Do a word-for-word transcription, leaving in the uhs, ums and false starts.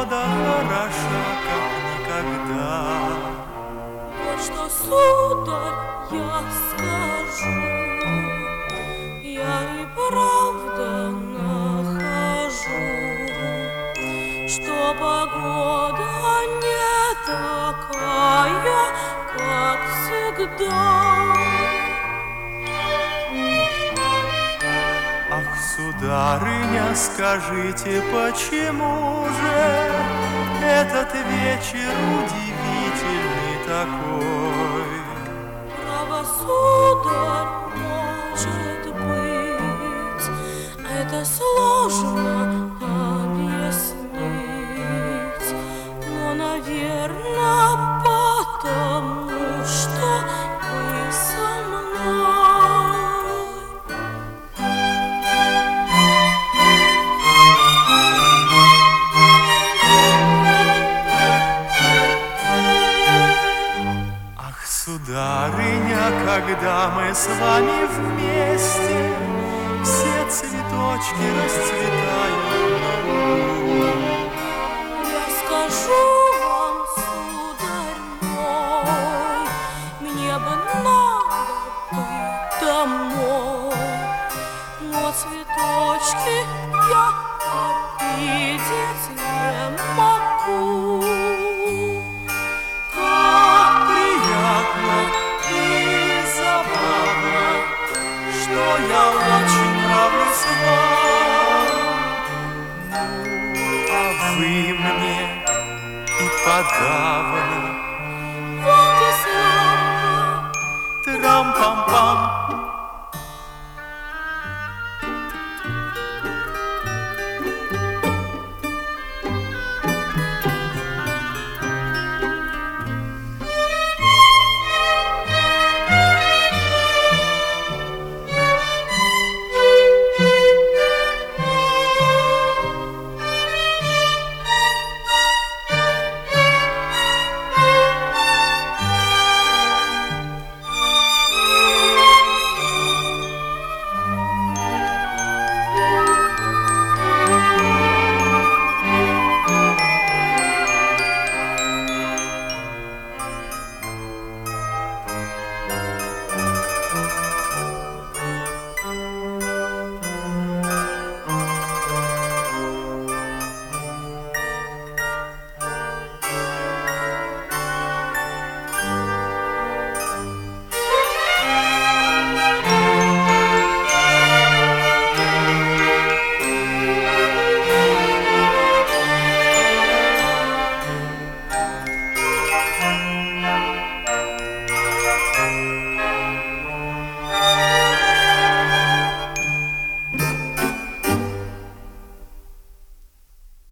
погода хороша, как никогда. Вот что, сударь, я скажу, я и правда нахожу, что погода не такая, как всегда. Ах, сударыня, скажите, почему же этот вечер удивительный такой? Право, сударь, может быть, это сложно объяснить, но, наверное, потому что вы со мной. Ах, сударыня, когда мы с вами вместе, все цветочки расцветают на лугу. Я скажу вам, сударь мой, мне бы надо быть домой, но цветочки я обидеть не могу. Как приятно и забавно, что я очень нравлюсь вам. А вы мне и подавно. Вот и славно. Трам-пам-пам.